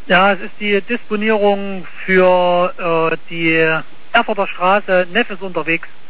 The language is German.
Ja, es ist die Disponierung für die Erfurter Straße. Neff ist unterwegs.